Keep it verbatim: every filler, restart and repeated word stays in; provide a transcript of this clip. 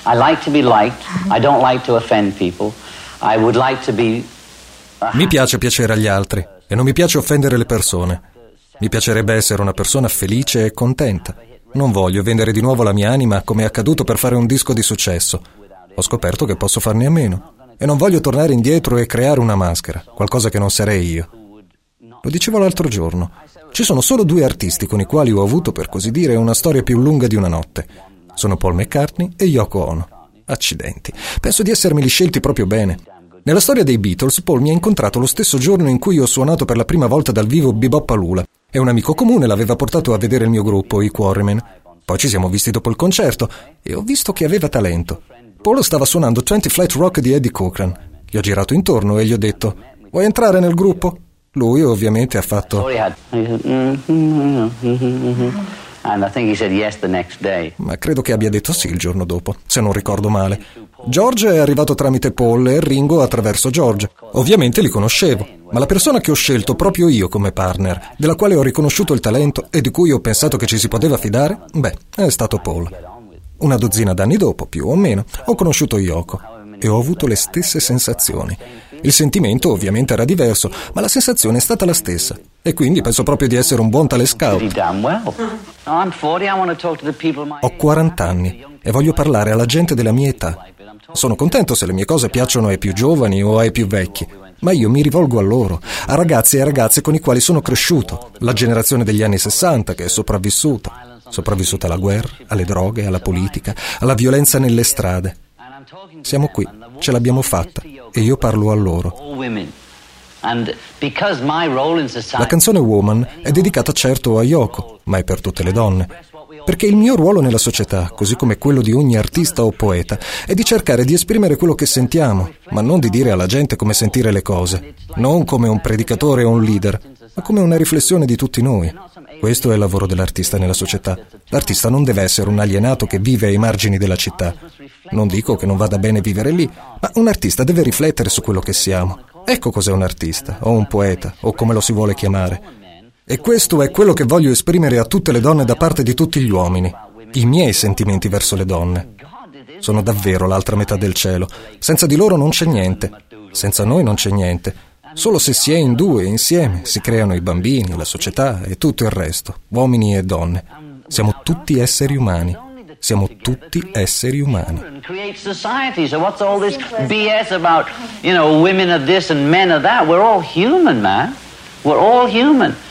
I like to be liked. I don't like to offend people. I would like to be... Mi piace piacere agli altri e non mi piace offendere le persone. Mi piacerebbe essere una persona felice e contenta. Non voglio vendere di nuovo la mia anima come è accaduto per fare un disco di successo. Ho scoperto che posso farne a meno. E non voglio tornare indietro e creare una maschera, qualcosa che non sarei io. Lo dicevo l'altro giorno. Ci sono solo due artisti con i quali ho avuto, per così dire, una storia più lunga di una notte. Sono Paul McCartney e Yoko Ono. Accidenti. Penso di essermeli scelti proprio bene. Nella storia dei Beatles, Paul mi ha incontrato lo stesso giorno in cui ho suonato per la prima volta dal vivo Bebop a Lula e un amico comune l'aveva portato a vedere il mio gruppo, i Quarrymen. Poi ci siamo visti dopo il concerto e ho visto che aveva talento. Paul stava suonando venti Flight Rock di Eddie Cochran. Gli ho girato intorno e gli ho detto: vuoi entrare nel gruppo? Lui ovviamente ha fatto... And I think he said yes the next day. Ma credo che abbia detto sì il giorno dopo, se non ricordo male. George è arrivato tramite Paul e Ringo attraverso George. Ovviamente li conoscevo, ma la persona che ho scelto proprio io come partner, della quale ho riconosciuto il talento e di cui ho pensato che ci si poteva fidare, beh, è stato Paul. Una dozzina d'anni dopo, più o meno, ho conosciuto Yoko e ho avuto le stesse sensazioni. Il sentimento ovviamente era diverso, ma la sensazione è stata la stessa. E quindi penso proprio di essere un buon tale scout. Ho quaranta anni e voglio parlare alla gente della mia età. Sono contento se le mie cose piacciono ai più giovani o ai più vecchi, ma io mi rivolgo a loro, a ragazzi e ragazze con i quali sono cresciuto, la generazione degli anni sessanta che è sopravvissuta, sopravvissuta alla guerra, alle droghe, alla politica, alla violenza nelle strade. Siamo qui, ce l'abbiamo fatta e io parlo a loro. La canzone Woman è dedicata certo a Yoko, ma è per tutte le donne. Perché il mio ruolo nella società, così come quello di ogni artista o poeta, è di cercare di esprimere quello che sentiamo, ma non di dire alla gente come sentire le cose, non come un predicatore o un leader, ma come una riflessione di tutti noi. Questo è il lavoro dell'artista nella società. L'artista non deve essere un alienato che vive ai margini della città. Non dico che non vada bene vivere lì, ma un artista deve riflettere su quello che siamo. Ecco cos'è un artista, o un poeta, o come lo si vuole chiamare. E questo è quello che voglio esprimere a tutte le donne da parte di tutti gli uomini. I miei sentimenti verso le donne. Sono davvero l'altra metà del cielo. Senza di loro non c'è niente. Senza noi non c'è niente. Solo se si è in due, insieme, si creano i bambini, la società e tutto il resto, uomini e donne. Siamo tutti esseri umani. Siamo tutti esseri umani. Create society. So what's all this B S about, you know, women are this and men are that? We're all human, man. We're all human.